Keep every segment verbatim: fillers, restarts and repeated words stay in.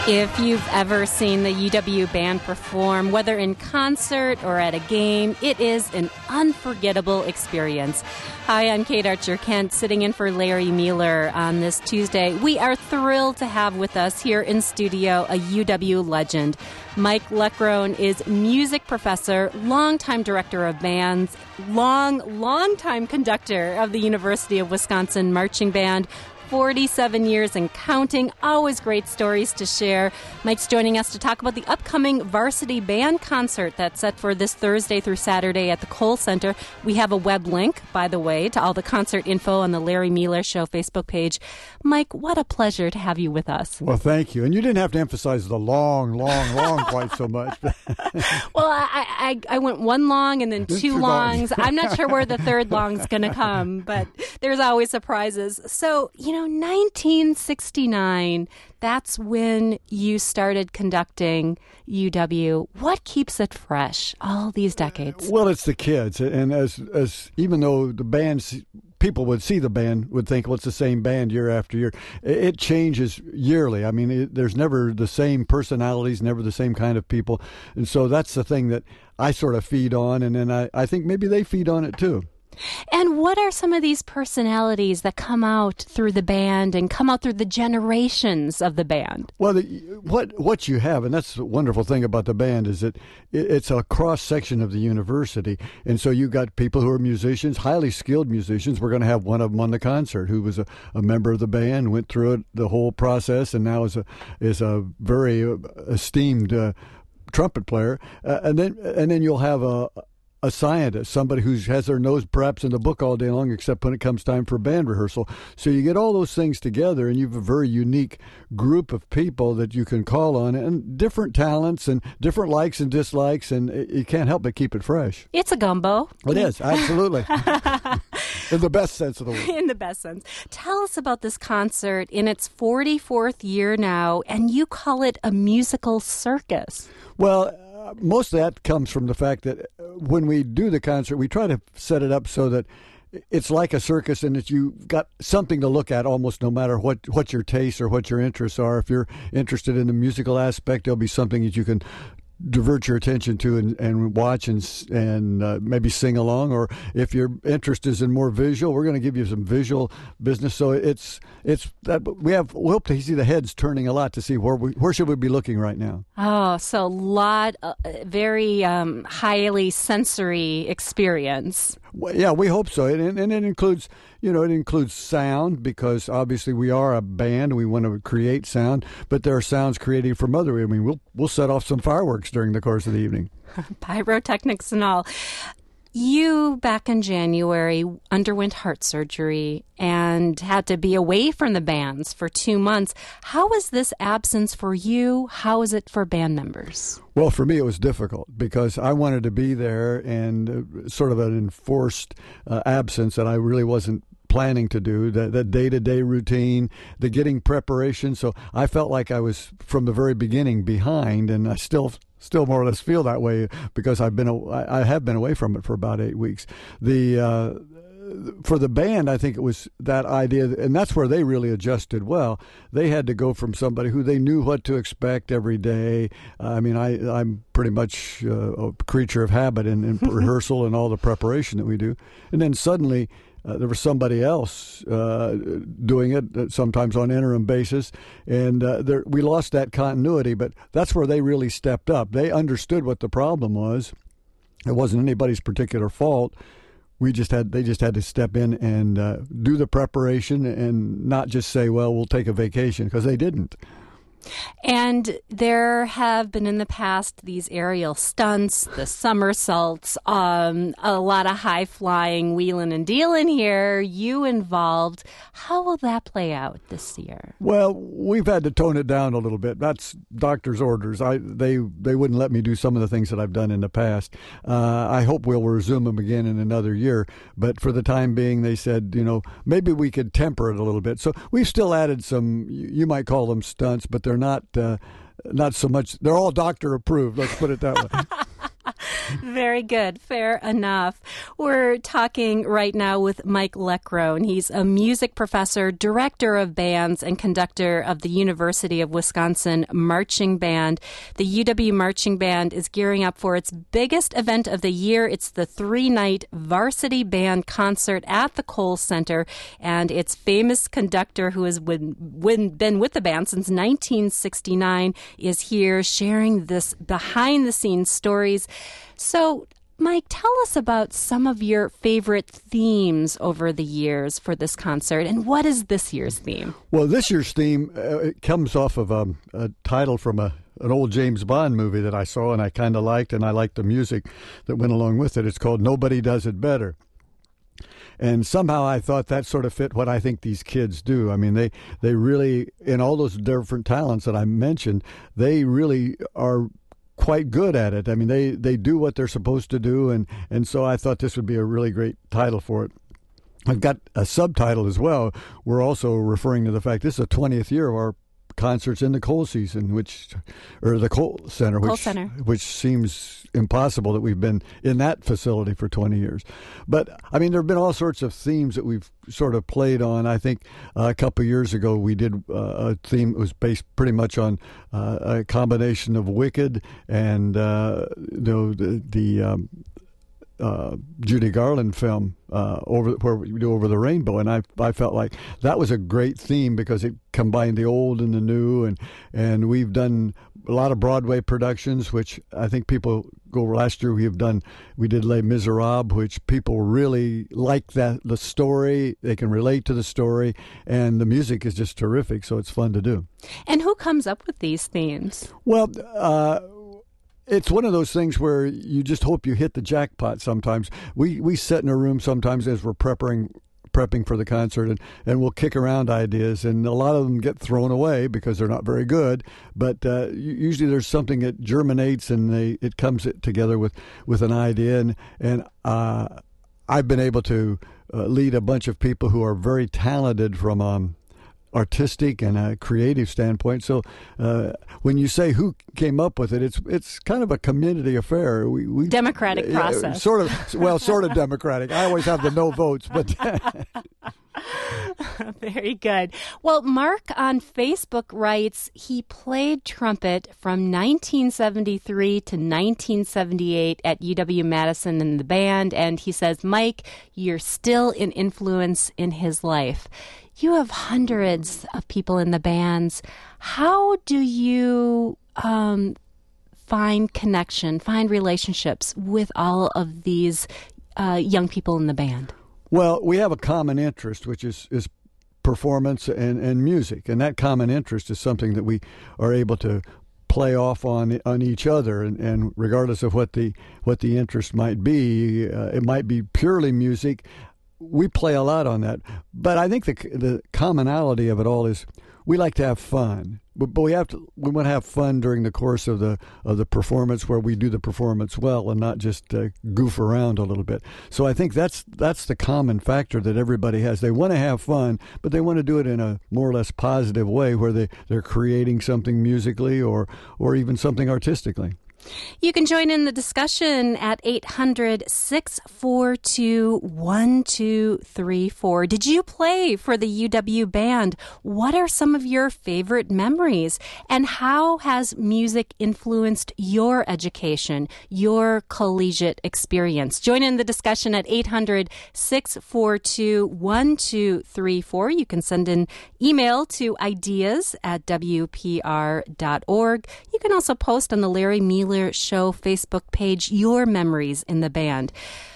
If you've ever seen the U W Band perform, whether in concert or at a game, it is an unforgettable experience. Hi, I'm Kate Archer-Kent, sitting in for Larry Mueller on this Tuesday. We are thrilled to have with us here in studio a U W legend. Mike Leckrone is music professor, longtime director of bands, long, longtime conductor of the University of Wisconsin Marching Band, forty-seven years and counting. Always great stories to share. Mike's joining us to talk about the upcoming Varsity Band concert that's set for this Thursday through Saturday at the Kohl Center. We have a web link, by the way, to all the concert info on the Larry Mueller Show Facebook page. Mike, what a pleasure to have you with us. Well, thank you. And you didn't have to emphasize the long, long, long quite so much. Well, I, I, I went one long and then two, two longs. longs. I'm not sure where the third long's going to come, but there's always surprises. So, you know, nineteen sixty-nine, that's when you started conducting U W. What keeps it fresh all these decades? Well, it's the kids. And as as even though the bands, people would see the band, would think, well, it's the same band year after year. It changes yearly. I mean, it, there's never the same personalities, never the same kind of people. And so that's the thing that I sort of feed on. And then I, I think maybe they feed on it too. And what are some of these personalities that come out through the band and come out through the generations of the band? Well, the, what what you have, and that's the wonderful thing about the band, is that it, it's a cross-section of the university. And so you've got people who are musicians, highly skilled musicians. We're going to have one of them on the concert who was a, a member of the band, went through it, the whole process, and now is a, is a very esteemed uh, trumpet player. Uh, and then and then you'll have a... a scientist, somebody who has their nose perhaps in the book all day long, except when it comes time for band rehearsal. So you get all those things together, and you have a very unique group of people that you can call on, and different talents and different likes and dislikes, and you can't help but keep it fresh. It's a gumbo. It is, absolutely. In the best sense of the word. In the best sense. Tell us about this concert in its forty-fourth year now, and you call it a musical circus. Well, most of that comes from the fact that when we do the concert, we try to set it up so that it's like a circus and that you've got something to look at almost no matter what, what your tastes or what your interests are. If you're interested in the musical aspect, there'll be something that you can divert your attention to and, and watch and and uh, maybe sing along. Or if your interest is in more visual, we're going to give you some visual business. So it's it's that we have we hope to see the heads turning a lot to see where we, where should we be looking right now. Oh, so a lot, uh, very um, highly sensory experience. Well, yeah, we hope so, and, and it includes, you know, it includes sound, because obviously we are a band and we want to create sound, but there are sounds created from other. I mean, we'll we'll set off some fireworks during the course of the evening. Pyrotechnics and all. You, back in January, underwent heart surgery and had to be away from the bands for two months. How was this absence for you? How is it for band members? Well, for me, it was difficult because I wanted to be there, and uh, sort of an enforced uh, absence that I really wasn't planning to do, that, that day-to-day routine, the getting preparation. So I felt like I was, from the very beginning, behind, and I still still more or less feel that way because I've been I have been away from it for about eight weeks. The uh, for the band, I think it was that idea, and that's where they really adjusted well. They had to go from somebody who they knew what to expect every day. Uh, I mean, I, I'm pretty much uh, a creature of habit in, in rehearsal and all the preparation that we do. And then suddenly Uh, there was somebody else uh, doing it, uh, sometimes on interim basis, and uh, there, we lost that continuity. But that's where they really stepped up. They understood what the problem was. It wasn't anybody's particular fault. We just had they just had to step in and uh, do the preparation and not just say, "Well, we'll take a vacation," because they didn't. And there have been in the past these aerial stunts, the somersaults, um, a lot of high-flying wheeling and dealing here. You involved. How will that play out this year? Well, we've had to tone it down a little bit. That's doctor's orders. I they they wouldn't let me do some of the things that I've done in the past. Uh, I hope we'll resume them again in another year. But for the time being, they said, you know, maybe we could temper it a little bit. So we've still added some, you might call them stunts, but they're not uh, not so much. They're all doctor approved. Let's put it that way. Very good. Fair enough. We're talking right now with Mike Leckrone. He's a music professor, director of bands, and conductor of the University of Wisconsin Marching Band. The U W Marching Band is gearing up for its biggest event of the year. It's the three-night varsity band concert at the Kohl Center, and its famous conductor, who has been, been with the band since nineteen sixty-nine, is here sharing this behind-the-scenes stories. So, Mike, tell us about some of your favorite themes over the years for this concert, and what is this year's theme? Well, this year's theme uh, it comes off of a, a title from a an old James Bond movie that I saw and I kind of liked, and I liked the music that went along with it. It's called Nobody Does It Better. And somehow I thought that sort of fit what I think these kids do. I mean, they, they really, in all those different talents that I mentioned, they really are quite good at it. I mean, they, they do what they're supposed to do, and, and so I thought this would be a really great title for it. I've got a subtitle as well. We're also referring to the fact this is the twentieth year of our concerts in the Kohl season, which, or the Kohl Center, which, Kohl Center. which seems impossible that we've been in that facility for twenty years. But, I mean, there have been all sorts of themes that we've sort of played on. I think uh, a couple of years ago we did uh, a theme that was based pretty much on uh, a combination of Wicked and uh, you know, the, the um, Uh, Judy Garland film uh, over where we do Over the Rainbow, and I I felt like that was a great theme because it combined the old and the new, and and we've done a lot of Broadway productions, which I think people go last year. We've done we did Les Miserables, which people really like that the story. They can relate to the story, and the music is just terrific. So it's fun to do. And who comes up with these themes? Well. Uh, It's one of those things where you just hope you hit the jackpot sometimes. We we sit in a room sometimes as we're prepping prepping for the concert, and, and we'll kick around ideas, and a lot of them get thrown away because they're not very good. But uh, usually there's something that germinates, and they, it comes together with, with an idea. And, and uh, I've been able to uh, lead a bunch of people who are very talented from um, artistic and a creative standpoint. So uh, when you say who came up with it, it's it's kind of a community affair. We, we democratic uh, process. Sort of, well, sort of democratic. I always have the no votes, but very good. Well, Mark on Facebook writes he played trumpet from nineteen seventy-three to nineteen seventy-eight at U W-Madison in the band, and he says, Mike, you're still an influence in his life. You have hundreds of people in the bands. How do you um, find connection, find relationships with all of these uh, young people in the band? Well, we have a common interest, which is, is performance and, and music. And that common interest is something that we are able to play off on on each other, and, and regardless of what the what the interest might be, uh, it might be purely music. We play a lot on that, but I think the the commonality of it all is we like to have fun, but, but we have to we want to have fun during the course of the of the performance, where we do the performance well and not just uh, goof around a little bit. So I think that's that's the common factor that everybody has. They want to have fun, but they want to do it in a more or less positive way, where they they're creating something musically or or even something artistically. You can join in the discussion at eight hundred, six four two, one two three four. Did you play for the U W band? What are some of your favorite memories? And how has music influenced your education, your collegiate experience? Join in the discussion at eight hundred, six four two, one two three four. You can send an email to ideas at w p r dot org. You can also post on the Larry Mealer Show Facebook page your memories in the band.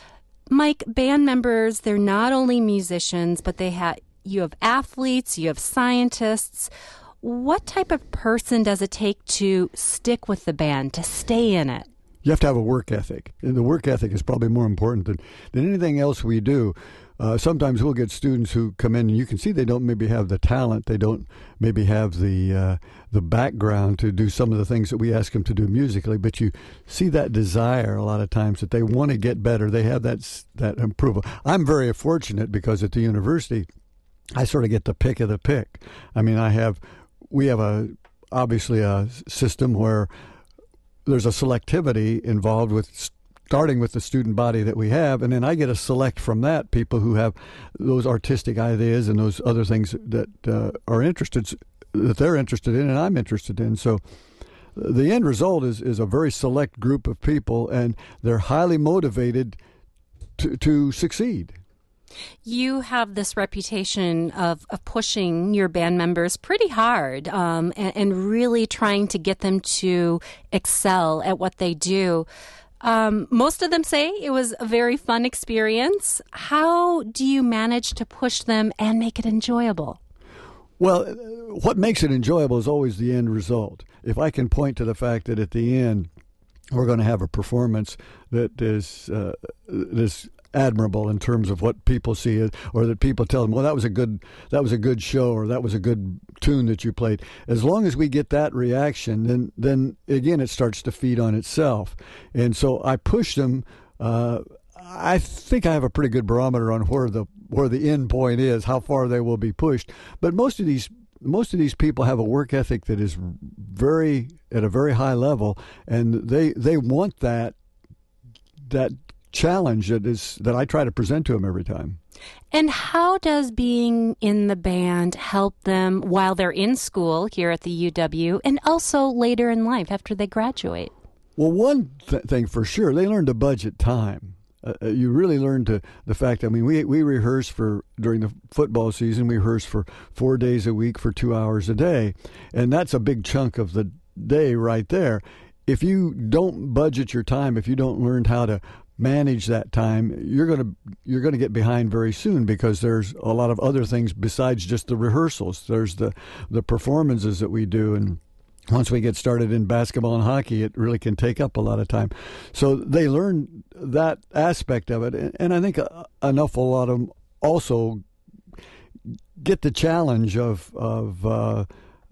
Mike, band members, they're not only musicians, but they have you have athletes, you have scientists. What type of person does it take to stick with the band, to stay in it? You have to have a work ethic. And the work ethic is probably more important than, than anything else we do. Uh, sometimes we'll get students who come in and you can see they don't maybe have the talent, they don't maybe have the uh, the background to do some of the things that we ask them to do musically, but you see that desire a lot of times that they want to get better. They have that that approval. I'm very fortunate because at the university, I sort of get the pick of the pick. I mean, I have we have a obviously a system where there's a selectivity involved with starting with the student body that we have, and then I get to select from that people who have those artistic ideas and those other things that uh, are interested that they're interested in and I'm interested in. So the end result is is a very select group of people, and they're highly motivated to to succeed. You have this reputation of, of pushing your band members pretty hard um, and, and really trying to get them to excel at what they do. Um, most of them say it was a very fun experience. How do you manage to push them and make it enjoyable? Well, what makes it enjoyable is always the end result. If I can point to the fact that at the end we're going to have a performance that is uh, is admirable in terms of what people see it, or that people tell them, well, that was a good that was a good show, or that was a good tune that you played. As long as we get that reaction, then then again it starts to feed on itself. And so I push them. Uh, I think I have a pretty good barometer on where the where the end point is, how far they will be pushed. But most of these most of these people have a work ethic that is very at a very high level, and they they want that that challenge that is that I try to present to them every time. And how does being in the band help them while they're in school here at the U W and also later in life after they graduate? Well, one th- thing for sure, they learn to budget time. Uh, you really learn to the fact, I mean, we we rehearse for, during the football season, we rehearse for four days a week for two hours a day. And that's a big chunk of the day right there. If you don't budget your time, if you don't learn how to manage that time, you're going to you're going to get behind very soon, because there's a lot of other things besides just the rehearsals. There's the the performances that we do, and once we get started in basketball and hockey, it really can take up a lot of time. So they learn that aspect of it, and I think enough a lot of them also get the challenge of of uh,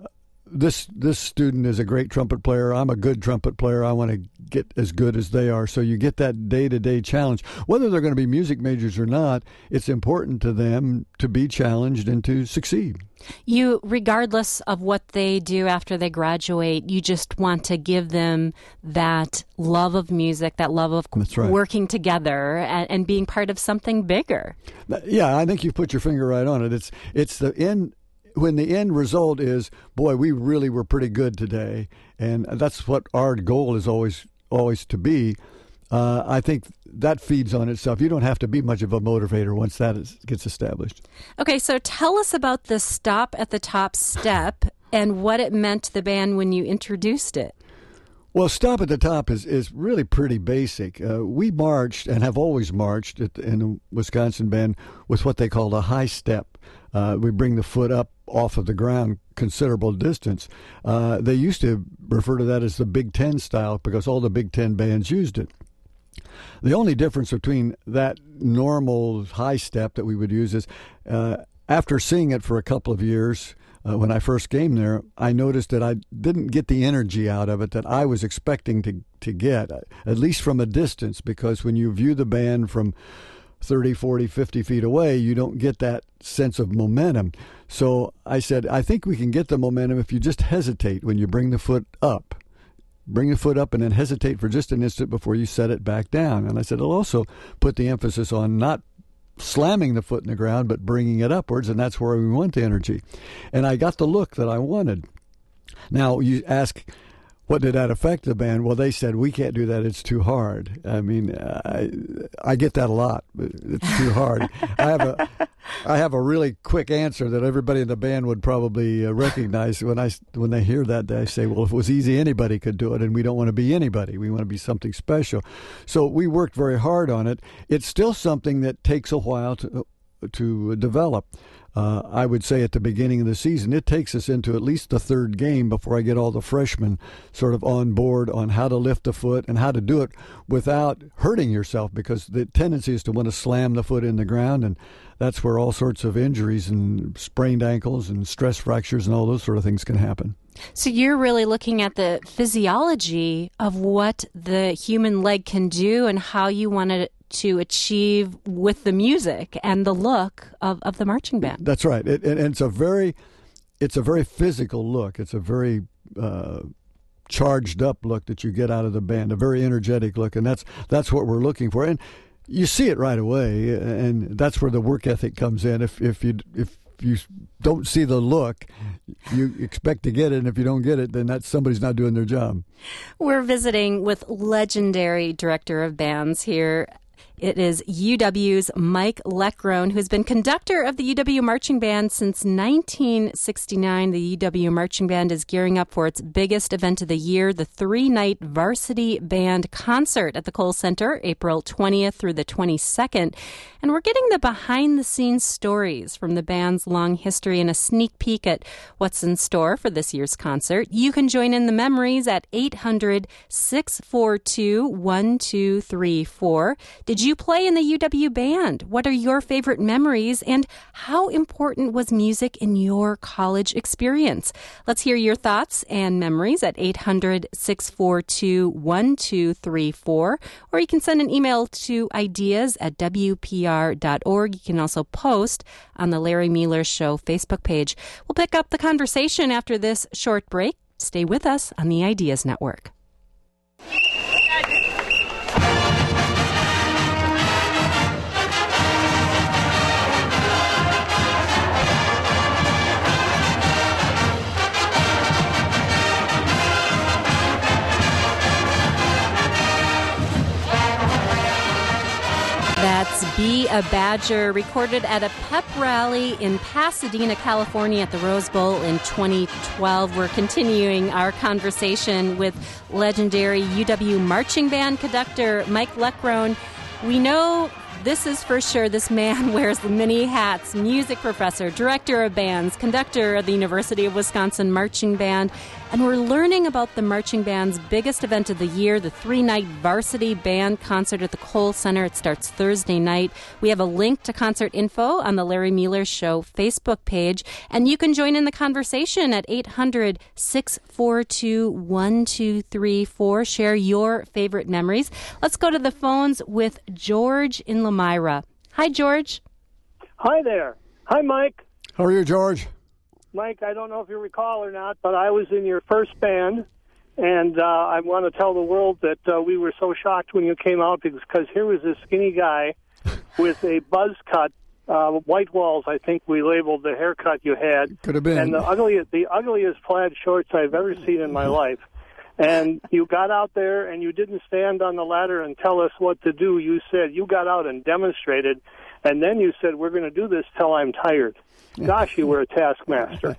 this this student is a great trumpet player. I'm a good trumpet player. I want to get as good as they are. So you get that day-to-day challenge. Whether they're going to be music majors or not, it's important to them to be challenged and to succeed. You, regardless of what they do after they graduate, you just want to give them that love of music, that love of That's right. working together and, and being part of something bigger. Yeah, I think you put your finger right on it. It's it's the end. When the end result is, boy, we really were pretty good today, and that's what our goal is always always to be. Uh, I think that feeds on itself. You don't have to be much of a motivator once that is, gets established. Okay, so tell us about the Stop at the Top step and what it meant to the band when you introduced it. Well, Stop at the Top is, is really pretty basic. Uh, we marched and have always marched at, in the Wisconsin band with what they called a high step. Uh, we bring the foot up off of the ground considerable distance. Uh, they used to refer to that as the Big Ten style because all the Big Ten bands used it. The only difference between that normal high step that we would use is uh, after seeing it for a couple of years, uh, when I first came there, I noticed that I didn't get the energy out of it that I was expecting to, to get, at least from a distance, because when you view the band from thirty, forty, fifty feet away, you don't get that sense of momentum. So I said, I think we can get the momentum if you just hesitate when you bring the foot up. Bring the foot up and then hesitate for just an instant before you set it back down. And I said, I'll also put the emphasis on not slamming the foot in the ground, but bringing it upwards, and that's where we want the energy. And I got the look that I wanted. Now, you ask, what did that affect the band? Well, they said, we can't do that. It's too hard. I mean, I, I get that a lot. It's too hard. I have a I have a really quick answer that everybody in the band would probably uh, recognize. When I when they hear that, they say, well, if it was easy, anybody could do it, and we don't want to be anybody. We want to be something special. So we worked very hard on it. It's still something that takes a while to to develop. Uh, I would say at the beginning of the season, it takes us into at least the third game before I get all the freshmen sort of on board on how to lift the foot and how to do it without hurting yourself, because the tendency is to want to slam the foot in the ground, and that's where all sorts of injuries and sprained ankles and stress fractures and all those sort of things can happen. So you're really looking at the physiology of what the human leg can do and how you want to to achieve with the music and the look of, of the marching band. That's right. It, and it's a very, it's a very physical look. It's a very uh, charged up look that you get out of the band, a very energetic look, and that's that's what we're looking for. And you see it right away, and that's where the work ethic comes in. If if you if you don't see the look, you expect to get it, and if you don't get it, then that's somebody's not doing their job. We're visiting with legendary director of bands here. It is U W's Mike Leckrone, who's been conductor of the U W Marching Band since nineteen sixty-nine. The U W Marching Band is gearing up for its biggest event of the year, the three-night Varsity Band Concert at the Kohl Center, April twentieth through the twenty-second. And we're getting the behind-the-scenes stories from the band's long history and a sneak peek at what's in store for this year's concert. You can join in the memories at eight hundred, six four two, one two three four. Did you play in the U W Band? What are your favorite memories, and how important was music in your college experience? Let's hear your thoughts and memories at eight hundred, six four two, one two three four, or you can send an email to ideas at w p r dot org. You can also post on the Larry Mueller Show Facebook page. We'll pick up the conversation after this short break. Stay with us on the Ideas Network. That's Be a Badger, recorded at a pep rally in Pasadena, California at the Rose Bowl in twenty twelve. We're continuing our conversation with legendary U W Marching Band conductor Mike Leckrone. We know this is for sure. This man wears the many hats: music professor, director of bands, conductor of the University of Wisconsin Marching Band. And we're learning about the marching band's biggest event of the year, the three-night Varsity Band Concert at the Kohl Center. It starts Thursday night. We have a link to concert info on the Larry Mueller Show Facebook page. And you can join in the conversation at eight hundred, six four two, one two three four. Share your favorite memories. Let's go to the phones with George in Lomira. Hi, George. Hi there. Hi, Mike. How are you, George? Mike, I don't know if you recall or not, but I was in your first band, and uh, I want to tell the world that uh, we were so shocked when you came out because here was this skinny guy with a buzz cut, uh, white walls, I think we labeled the haircut you had. Could have been. And the ugliest, the ugliest plaid shorts I've ever seen in my life. And you got out there, and you didn't stand on the ladder and tell us what to do. You said you got out and demonstrated, and then you said, we're going to do this till I'm tired. Gosh, you were a taskmaster.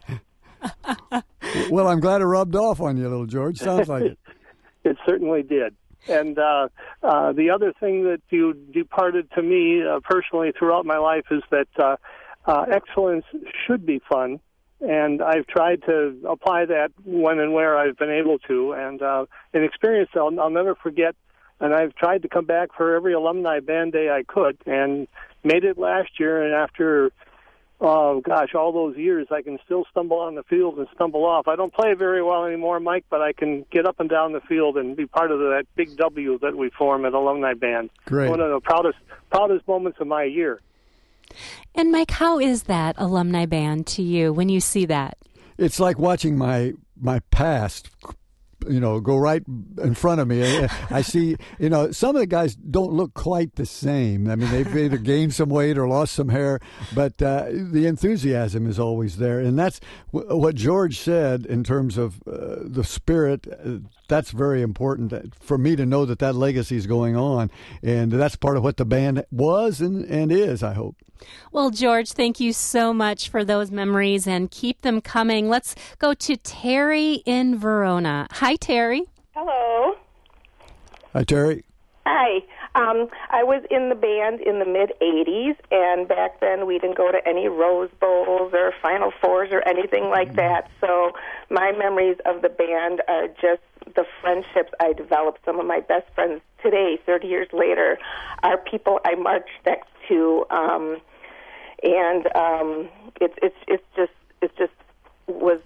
Well, I'm glad it rubbed off on you, little George. Sounds like it. It certainly did. And uh, uh, the other thing that you departed to me uh, personally throughout my life is that uh, uh, excellence should be fun. And I've tried to apply that when and where I've been able to. And uh, an experience I'll, I'll never forget. And I've tried to come back for every alumni band day I could and made it last year. And after... Oh, gosh, all those years, I can still stumble on the field and stumble off. I don't play very well anymore, Mike, but I can get up and down the field and be part of that big W that we form at Alumni Band. Great. One of the proudest, proudest moments of my year. And, Mike, how is that Alumni Band to you when you see that? It's like watching my my past, you know, go right in front of me. I, I see, you know, some of the guys don't look quite the same. I mean, they've either gained some weight or lost some hair, but uh, the enthusiasm is always there. And that's w- what George said in terms of uh, the spirit. Uh, that's very important for me to know that that legacy is going on. And that's part of what the band was and, and is, I hope. Well, George, thank you so much for those memories, and keep them coming. Let's go to Terry in Verona. Hi, Terry. Hello. Hi, Terry. Hi. Um, I was in the band in the mid-eighties, and back then we didn't go to any Rose Bowls or Final Fours or anything like that. So my memories of the band are just the friendships I developed. Some of my best friends today, thirty years later, are people I marched next to. Um, and um, it's it's it's just it just was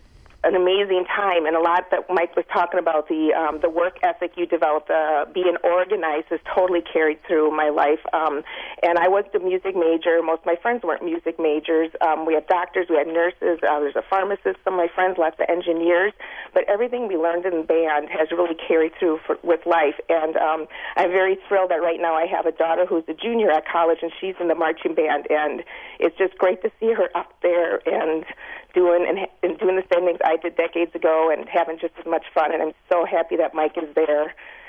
an amazing time, and a lot that Mike was talking about, the um, the work ethic you developed, uh, being organized, is totally carried through my life. Um, and I wasn't a music major. Most of my friends weren't music majors. Um, we had doctors, we had nurses, uh, there's a pharmacist, some of my friends, lots of engineers. But everything we learned in band has really carried through for, with life. And um, I'm very thrilled that right now I have a daughter who's a junior at college, and she's in the marching band. And it's just great to see her up there and doing and, and doing the same things I did decades ago and having just as much fun. And I'm so happy that Mike is there.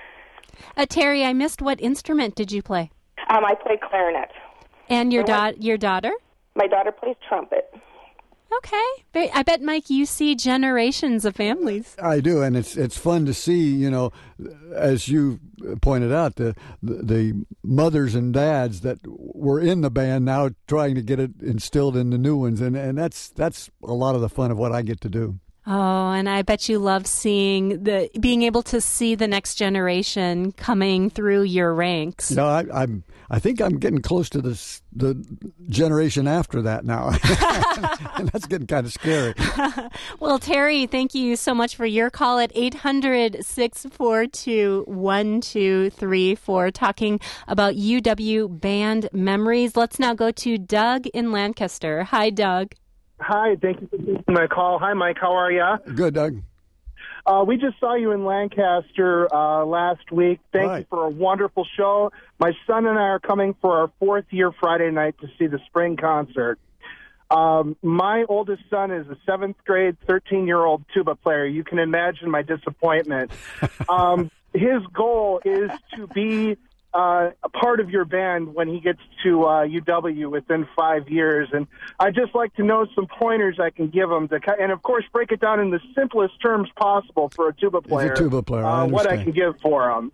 Uh, Terry, I missed, what instrument did you play? Um, I play clarinet. And your And da- what- your daughter? My daughter plays trumpet. Okay. Very, I bet, Mike, you see generations of families. I do, and it's it's fun to see, you know, as you pointed out, the, the the mothers and dads that were in the band now trying to get it instilled in the new ones, and, and that's that's a lot of the fun of what I get to do. Oh, and I bet you love seeing the being able to see the next generation coming through your ranks. No, I, I'm. I think I'm getting close to this the generation after that now, and that's getting kind of scary. Well, Terry, thank you so much for your call at eight hundred, six four two, one two three four, talking about U W band memories. Let's now go to Doug in Lancaster. Hi, Doug. Hi, thank you for taking my call. Hi, Mike. How are you? Good, Doug. Uh, we just saw you in Lancaster uh, last week. Thank Right. you for a wonderful show. My son and I are coming for our fourth year Friday night to see the spring concert. Um, my oldest son is a seventh grade, thirteen-year-old tuba player. You can imagine my disappointment. Um, his goal is to be Uh, a part of your band when he gets to uh, U W within five years. And I'd just like to know some pointers I can give him, to, and of course break it down in the simplest terms possible for a tuba player. He's a tuba player, I uh, what I understand. can give for him.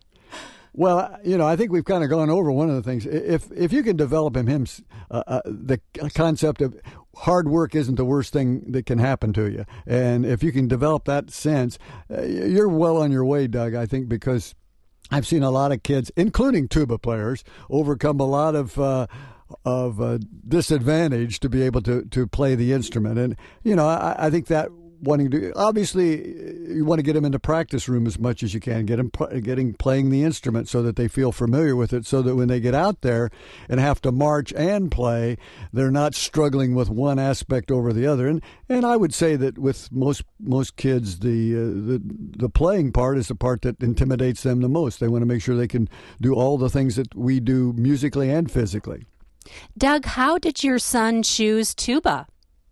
Well, you know, I think we've kind of gone over one of the things. If if you can develop in him uh, uh, the concept of hard work isn't the worst thing that can happen to you, and if you can develop that sense, uh, you're well on your way, Doug, I think, because I've seen a lot of kids, including tuba players, overcome a lot of uh, of uh, disadvantage to be able to, to play the instrument. And, you know, I, I think that wanting to, obviously, you want to get them into practice room as much as you can, get them getting playing the instrument so that they feel familiar with it, so that when they get out there and have to march and play, they're not struggling with one aspect over the other. And and I would say that with most most kids, the uh, the the playing part is the part that intimidates them the most. They want to make sure they can do all the things that we do musically and physically. Doug, how did your son choose tuba?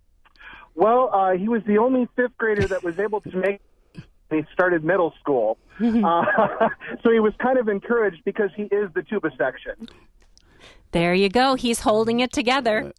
Well, uh, he was the only fifth grader that was able to make he started middle school. uh, so he was kind of encouraged because he is the tuba section. There you go. He's holding it together.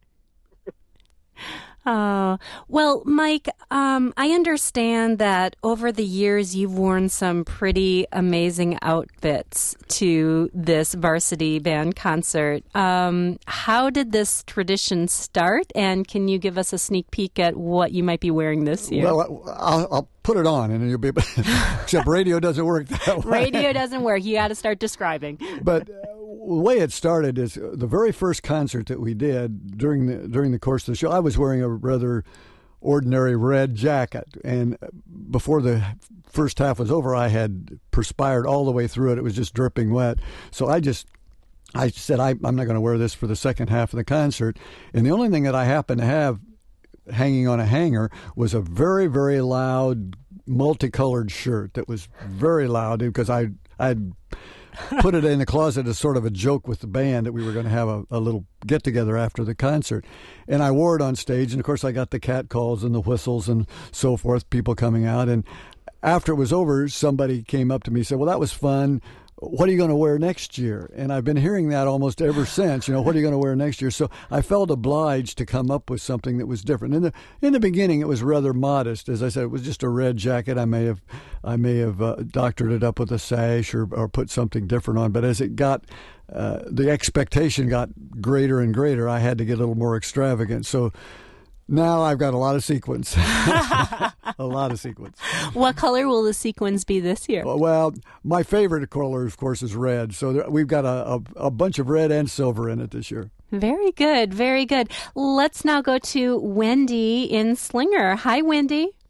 Oh, well, Mike, um, I understand that over the years you've worn some pretty amazing outfits to this varsity band concert. Um, how did this tradition start, and can you give us a sneak peek at what you might be wearing this year? Well, I'll, I'll put it on, and you'll be able, except radio doesn't work that way. Radio doesn't work. You got to start describing. But uh, the way it started is the very first concert that we did during the during the course of the show, I was wearing a rather ordinary red jacket, and before the first half was over, I had perspired all the way through it. It was just dripping wet. So I just I said, I, I'm not going to wear this for the second half of the concert. And the only thing that I happened to have hanging on a hanger was a very, very loud, multicolored shirt that was very loud because I I'd put it in the closet as sort of a joke with the band that we were going to have a, a little get-together after the concert. And I wore it on stage, and of course I got the catcalls and the whistles and so forth, people coming out. And after it was over, somebody came up to me and said, well, that was fun. What are you going to wear next year? And I've been hearing that almost ever since, you know, what are you going to wear next year? So I felt obliged to come up with something that was different. In the in the beginning, it was rather modest. As I said, it was just a red jacket. I may have I may have uh, doctored it up with a sash or, or put something different on. But as it got, uh, the expectation got greater and greater, I had to get a little more extravagant. So now I've got a lot of sequins. A lot of sequins. What color will the sequins be this year? Well, my favorite color, of course, is red. So there, we've got a, a, a bunch of red and silver in it this year. Very good. Very good. Let's now go to Wendy in Slinger. Hi, Wendy.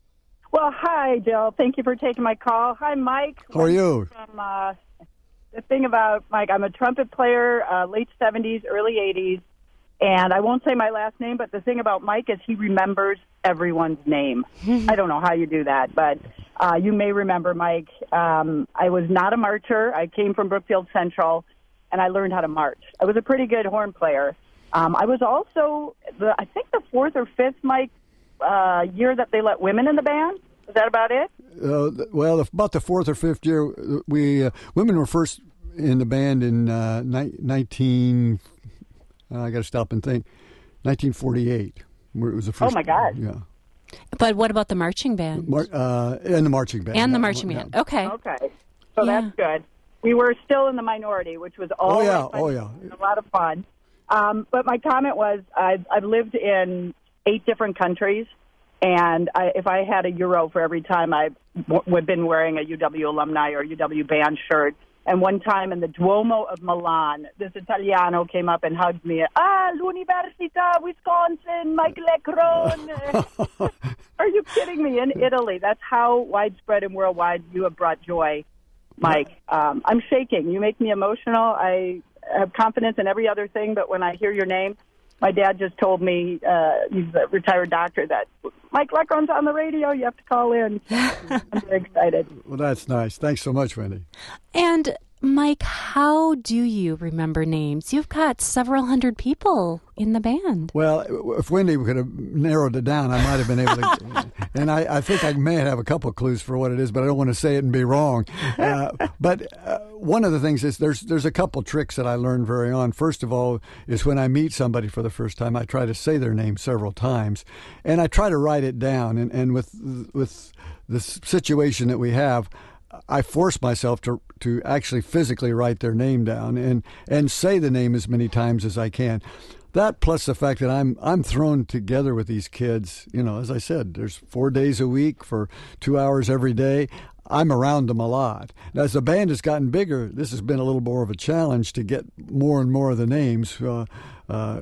Well, hi, Jill. Thank you for taking my call. Hi, Mike. How are you? From, uh, the thing about Mike, I'm a trumpet player, uh, late seventies, early eighties, and I won't say my last name, but the thing about Mike is he remembers everyone's name. I don't know how you do that, but uh, you may remember Mike. Um, I was not a marcher. I came from Brookfield Central, and I learned how to march. I was a pretty good horn player. Um, I was also, the, I think, the fourth or fifth, Mike, uh, year that they let women in the band. Is that about it? Uh, well, about the fourth or fifth year, we uh, women were first in the band in uh, ni- nineteen. Uh, I got to stop and think. nineteen forty-eight. Where it was the first. Oh my God! Yeah. But what about the marching band? Mar- uh, and the marching band. And the Yeah, marching yeah. band. Okay. Okay, so Yeah. that's good. We were still in the minority, which was all Oh yeah, oh yeah. a lot of fun. Um, but my comment was, I've, I've lived in eight different countries, and I, if I had a euro for every time I've w- been wearing a U W alumni or U W band shirt, and one time in the Duomo of Milan, this Italiano came up and hugged me. Ah, l'Università Wisconsin, Mike Lecron. Are you kidding me? In Italy, that's how widespread and worldwide you have brought joy, Mike. Um, I'm shaking. You make me emotional. I have confidence in every other thing, but when I hear your name, my dad just told me, uh, he's a retired doctor, that Mike Lecron's on the radio. You have to call in. I'm very excited. Well, that's nice. Thanks so much, Wendy. And Mike, how do you remember names? You've got several hundred people in the band. Well, if Wendy could have narrowed it down, I might have been able to. And I, I think I may have a couple of clues for what it is, but I don't want to say it and be wrong. Uh, but uh, one of the things is there's there's a couple tricks that I learned very on. First of all, is when I meet somebody for the first time, I try to say their name several times, and I try to write it down. And, and with with the situation that we have, I force myself to to actually physically write their name down and, and say the name as many times as I can. That plus the fact that I'm I'm thrown together with these kids. You know, as I said, there's four days a week for two hours every day. I'm around them a lot. Now, as the band has gotten bigger, this has been a little more of a challenge to get more and more of the names. Uh, uh,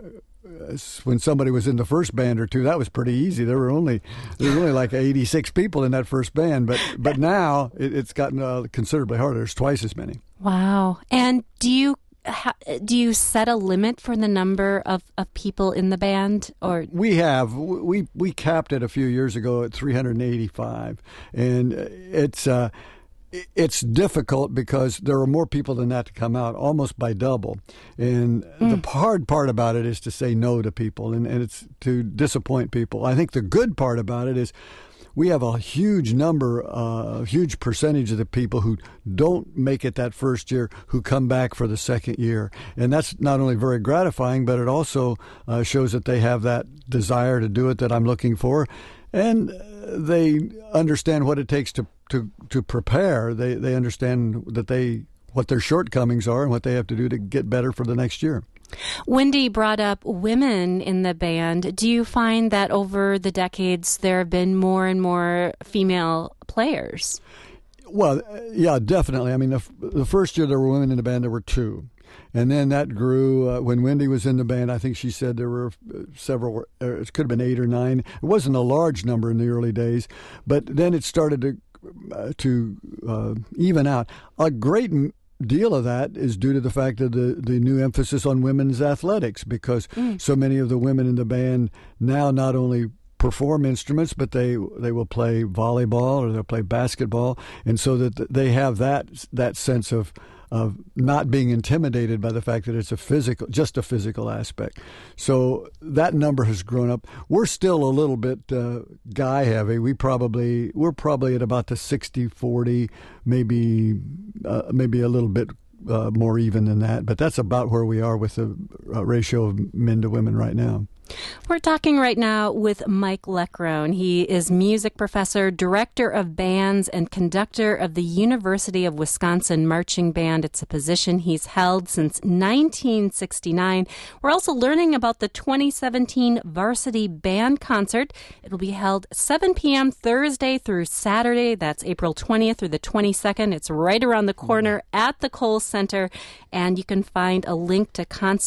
when somebody was in the first band or two, that was pretty easy. There were only there were only like eighty-six people in that first band, but but now it, it's gotten uh, considerably harder. There's twice as many. Wow. And do you ha- do you set a limit for the number of, of people in the band? Or we have we we capped it a few years ago at three hundred eighty-five, and it's. Uh, It's difficult because there are more people than that to come out, almost by double. And mm. the hard part about it is to say no to people, and, and it's to disappoint people. I think the good part about it is we have a huge number, a uh, huge percentage of the people who don't make it that first year who come back for the second year. And that's not only very gratifying, but it also uh, shows that they have that desire to do it that I'm looking for. And they understand what it takes to to to prepare. They they understand that they what their shortcomings are and what they have to do to get better for the next year. Wendy brought up women in the band. Do you find that over the decades there have been more and more female players? Well, yeah, definitely. I mean, the, the first year there were women in the band, there were two. And then that grew. Uh, when Wendy was in the band, I think she said there were several, uh, it could have been eight or nine. It wasn't a large number in the early days, but then it started to, uh, to uh, even out. A great deal of that is due to the fact of the, the new emphasis on women's athletics, because mm. so many of the women in the band now not only perform instruments, but they they will play volleyball or they'll play basketball, and so that they have that that sense of of not being intimidated by the fact that it's a physical, just a physical aspect. So that number has grown up. We're still a little bit uh, guy heavy. We probably we're probably at about the sixty forty, maybe uh, maybe a little bit uh, more even than that. But that's about where we are with the uh, ratio of men to women right now. We're talking right now with Mike Lecron. He is music professor, director of bands, and conductor of the University of Wisconsin Marching Band. It's a position he's held since nineteen sixty-nine. We're also learning about the twenty seventeen Varsity Band Concert. It'll be held seven p.m. Thursday through Saturday. That's April twentieth through the twenty-second. It's right around the corner at the Kohl Center, and you can find a link to concert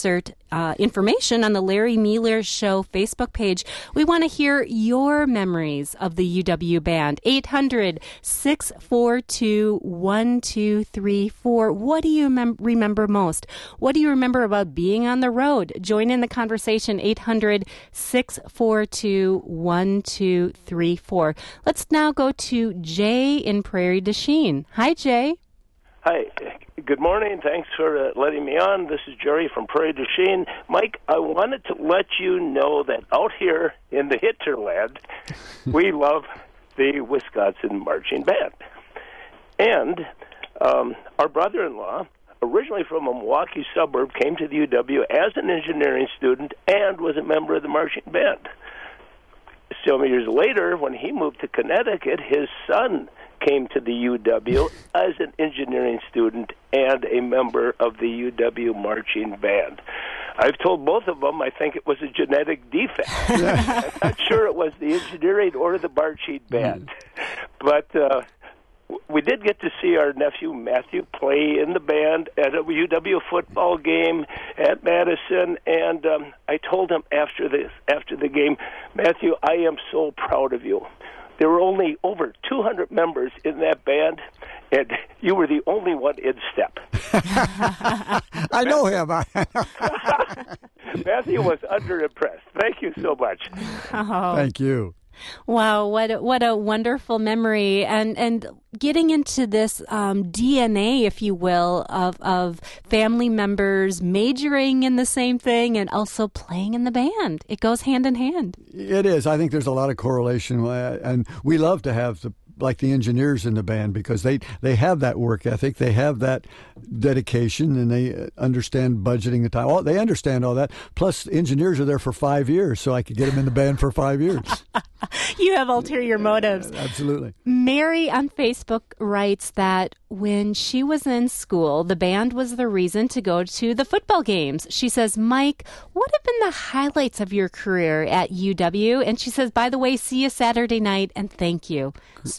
uh, information on the Larry Mealer Show Facebook page. We want to hear your memories of the U W Band. eight hundred, six four two, one two three four. What do you mem- remember most? What do you remember about being on the road? Join in the conversation, eight hundred, six four two, one two three four. Let's now go to Jay in Prairie du Chien. Hi, Jay. Hi. Good morning. Thanks for uh, letting me on. This is Jerry from Prairie du Chien. Mike, I wanted to let you know that out here in the hinterland, we love the Wisconsin Marching Band. And um, our brother-in-law, originally from a Milwaukee suburb, came to the U W as an engineering student and was a member of the marching band. Some years later, when he moved to Connecticut, his son came to the U W as an engineering student and a member of the U W marching band. I've told both of them I think it was a genetic defect. I'm not sure it was the engineering or the marching band. But uh, we did get to see our nephew Matthew play in the band at a U W football game at Madison, and um, I told him after this, after the game, Matthew, I am so proud of you. There were only over two hundred members in that band, and you were the only one in step. I know him. Matthew was underimpressed. Thank you so much. Oh. Thank you. Wow, what a, what a wonderful memory, and and getting into this um, D N A, if you will, of of family members majoring in the same thing and also playing in the band. It goes hand in hand. It is. I think there's a lot of correlation, and we love to have the like the engineers in the band because they, they have that work ethic, they have that dedication, and they understand budgeting the time. Oh, they understand all that. Plus, engineers are there for five years, so I could get them in the band for five years. You have ulterior motives. Uh, absolutely. Mary on Facebook writes that when she was in school, the band was the reason to go to the football games. She says, Mike, what have been the highlights of your career at U W? And she says, by the way, see you Saturday night, and thank you.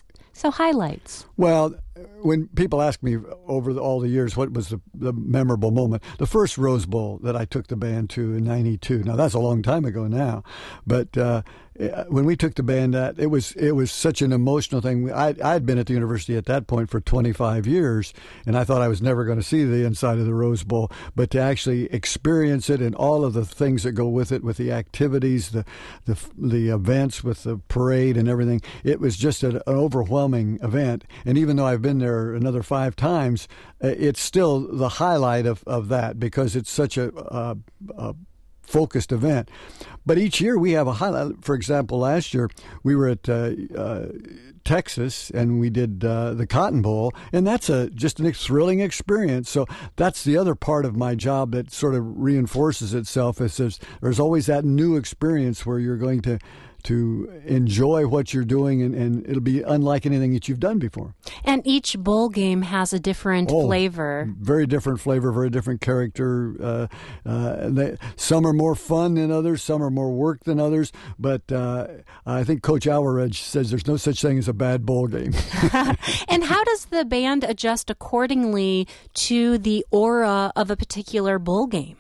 So highlights. Well, when people ask me over the, all the years what was the, the memorable moment, the first Rose Bowl that I took the band to in ninety-two. Now, that's a long time ago now. But uh, when we took the band, uh, it was it was such an emotional thing. I I'd been at the university at that point for twenty-five years, and I thought I was never going to see the inside of the Rose Bowl. But to actually experience it and all of the things that go with it, with the activities, the the, the events, with the parade and everything, it was just an, an overwhelming event. And even though I've been there another five times, it's still the highlight of, of that because it's such a, a, a focused event. But each year we have a highlight. For example, last year we were at uh, uh, Texas and we did uh, the Cotton Bowl, and that's a just a thrilling experience. So that's the other part of my job that sort of reinforces itself. Is there's, there's always that new experience where you're going to to enjoy what you're doing, and, and it'll be unlike anything that you've done before. And each bowl game has a different oh, flavor. Very different flavor, very different character. Uh, uh, and they, some are more fun than others, some are more work than others, but uh, I think Coach Alvarez says there's no such thing as a bad bowl game. And how does the band adjust accordingly to the aura of a particular bowl game?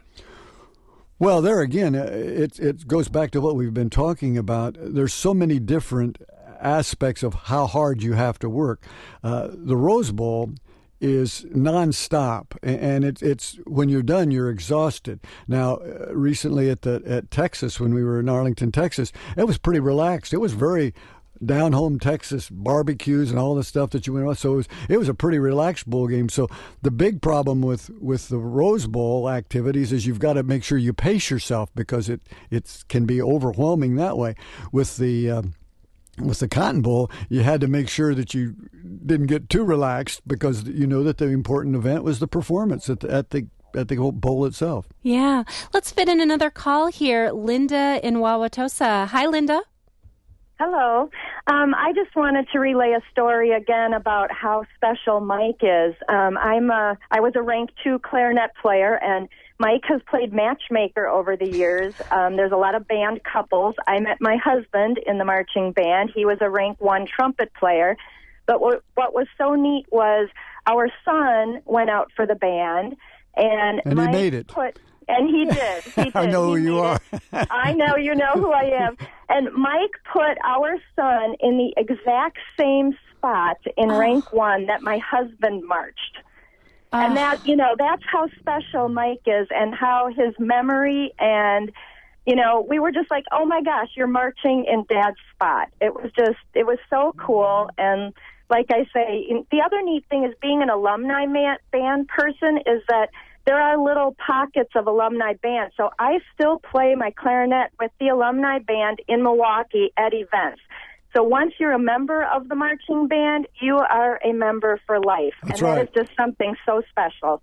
Well, there again, it it goes back to what we've been talking about. There's so many different aspects of how hard you have to work. Uh, the Rose Bowl is nonstop, and it, it's when you're done, you're exhausted. Now, uh, recently at the at Texas, when we were in Arlington, Texas, it was pretty relaxed. It was very down home Texas barbecues and all the stuff that you went on. So it was, it was a pretty relaxed bowl game. So the big problem with, with the Rose Bowl activities is you've got to make sure you pace yourself because it it can be overwhelming that way. With the um, with the Cotton Bowl, you had to make sure that you didn't get too relaxed because you know that the important event was the performance at the, at the at the bowl itself. Yeah. Let's fit in another call here. Linda in Wauwatosa. Hi, Linda. Hello. Um, I just wanted to relay a story again about how special Mike is. Um, I'm a, I was a rank two clarinet player, and Mike has played matchmaker over the years. Um, there's a lot of band couples. I met my husband in the marching band. He was a rank one trumpet player. But what, what was so neat was our son went out for the band, and, and Mike he made it. Put, And he did. He did. I know he who you are. I know you know who I am. And Mike put our son in the exact same spot in oh. rank one that my husband marched. Uh. And that, you know, that's how special Mike is and how his memory and, you know, we were just like, oh, my gosh, you're marching in Dad's spot. It was just, it was so cool. And like I say, the other neat thing is being an alumni man, band person is that there are little pockets of alumni bands. So I still play my clarinet with the alumni band in Milwaukee at events. So once you're a member of the marching band, you are a member for life. That's and right. that is just something so special.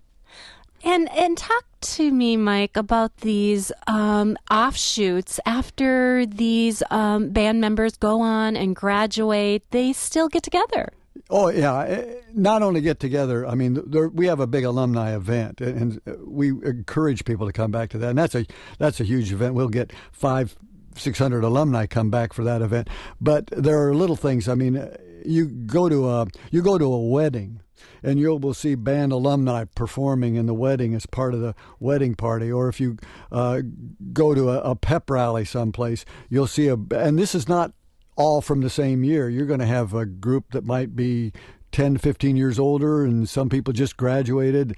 And and talk to me, Mike, about these um, offshoots. After these um, band members go on and graduate, they still get together. Oh, yeah. Not only get together, I mean, there, we have a big alumni event, and we encourage people to come back to that. And that's a that's a huge event. We'll get five, six hundred alumni come back for that event. But there are little things. I mean, you go to a you go to a wedding, and you will see band alumni performing in the wedding as part of the wedding party. Or if you uh, go to a, a pep rally someplace, you'll see a. And this is not all from the same year. You're going to have a group that might be ten, fifteen years older, and some people just graduated.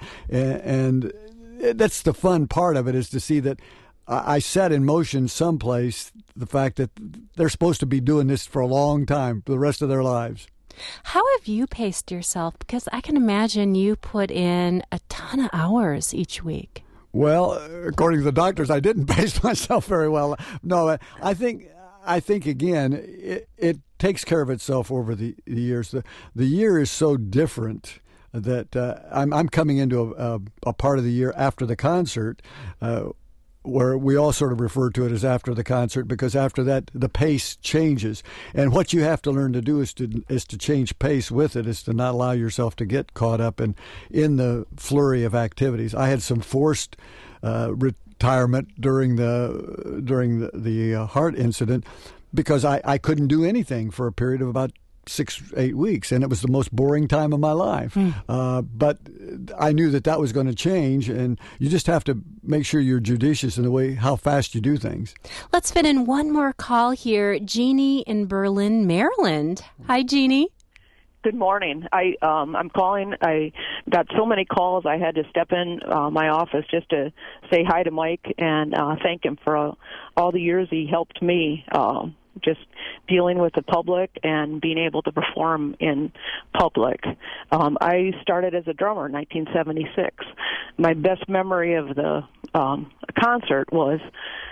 And, and that's the fun part of it, is to see that I set in motion someplace the fact that they're supposed to be doing this for a long time, for the rest of their lives. How have you paced yourself? Because I can imagine you put in a ton of hours each week. Well, according to the doctors, I didn't pace myself very well. No, I think... I think, again, it, it takes care of itself over the, the years. The, the year is so different that uh, I'm, I'm coming into a, a, a part of the year after the concert uh, where we all sort of refer to it as after the concert, because after that, the pace changes. And what you have to learn to do is to is to change pace with it, is to not allow yourself to get caught up in, in the flurry of activities. I had some forced uh, retirement during the during the, the uh, heart incident because I, I couldn't do anything for a period of about six, eight weeks, and it was the most boring time of my life. Mm. Uh, but I knew that that was going to change, and you just have to make sure you're judicious in the way how fast you do things. Let's fit in one more call here. Jeannie in Berlin, Maryland. Hi, Jeannie. Good morning. I um I'm calling. I got so many calls. I had to step in uh, my office just to say hi to Mike and uh, thank him for uh, all the years he helped me. Uh, just dealing with the public and being able to perform in public. Um, I started as a drummer in nineteen seventy-six. My best memory of the um, concert was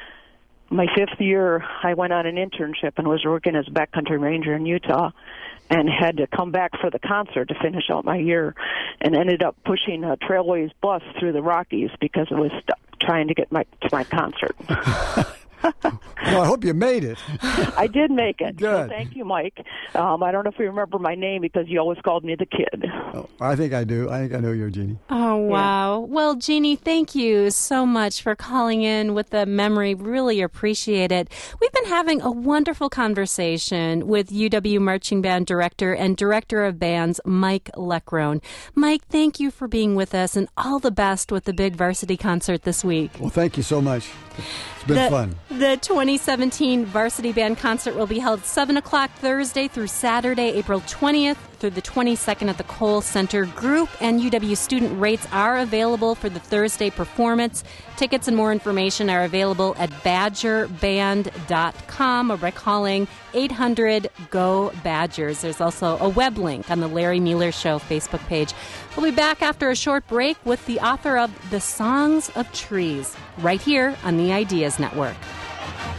my fifth year. I went on an internship and was working as a backcountry ranger in Utah, and had to come back for the concert to finish out my year, and ended up pushing a Trailways bus through the Rockies because it was stuck trying to get my to my concert. Well, I hope you made it. I did make it. Good. So thank you, Mike. Um, I don't know if you remember my name because you always called me the kid. Oh, I think I do. I think I know you're Jeannie. Oh, wow. Yeah. Well, Jeannie, thank you so much for calling in with the memory. Really appreciate it. We've been having a wonderful conversation with U W Marching Band Director and Director of Bands, Mike Leckrone. Mike, thank you for being with us, and all the best with the big varsity concert this week. Well, thank you so much. It's been the, fun. The twenty seventeen Varsity Band Concert will be held seven o'clock Thursday through Saturday, April twentieth through the twenty-second at the Kohl Center. Group and U W student rates are available for the Thursday performance. Tickets and more information are available at badger band dot com or by calling eight hundred G O Badgers. There's also a web link on the Larry Mueller Show Facebook page. We'll be back after a short break with the author of The Songs of Trees, right here on the Ideas Network.